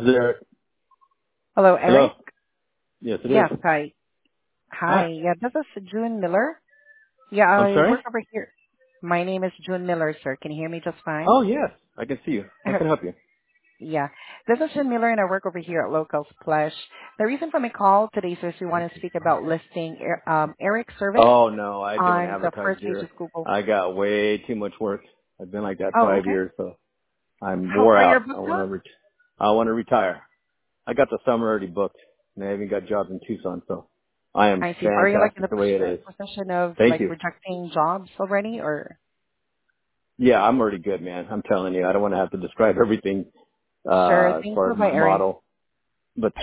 there? Hello, Hello? Eric? Yes, it is. Yes, hi. Hi. Hi. Yeah, this is June Miller. Yeah, I'm I sorry? work over here. My name is June Miller, sir. Can you hear me just fine? Oh, yes. I can see you. How can I help you? Yeah. This is June Miller, and I work over here at Local Splash. The reason for my call today, sir, is we want to speak about listing Eric's service Oh, no. I don't on the advertise first page of here. Google. I got way too much work. I've been like that Oh, 5 okay. years, so I'm How wore far you're out. booked up? I want to retire. I got the summer already booked, and I even got jobs in Tucson, so I am I see. Are you like in fantastic the the way it is. position of Thank like you. rejecting jobs already, or? Yeah, I'm already good, man. I'm telling you. I don't want to have to describe everything Sure. as Thank far you, as by my Eric. model. But